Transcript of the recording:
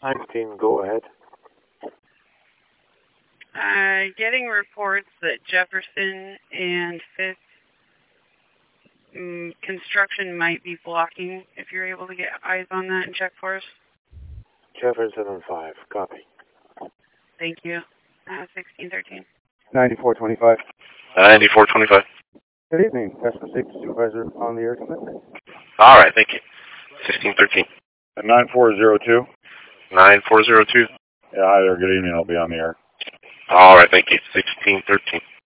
16, go ahead. Getting reports that Jefferson and Fifth construction might be blocking. If you're able to get eyes on that and check for us. Jefferson and 5, copy. Thank you. 1613. 9425. 9425. Good evening, Tesla 6 Supervisor on the air commitment. All right, thank you. 1613. 9402. 9402. Yeah, hi there. Good evening. I'll be on the air. All right, thank you. 1613.